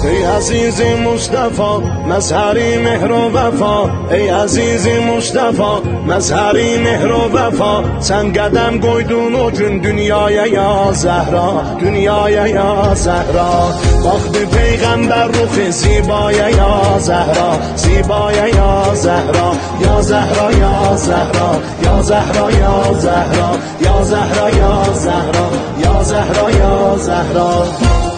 ای عزیز مصطفی مظهری مهر و وفا، ای عزیز مصطفی مظهری مهر و وفا. sen qədəm qoydun o gün dünyaya ya Zəhra, dünyaya ya Zəhra. Baxdı peyğəmbər ruxi zibaya ya Zəhra, zibaya ya Zəhra. Ya Zəhra ya Zəhra, ya Zəhra ya Zəhra, ya Zəhra ya Zəhra, ya Zəhra ya Zəhra.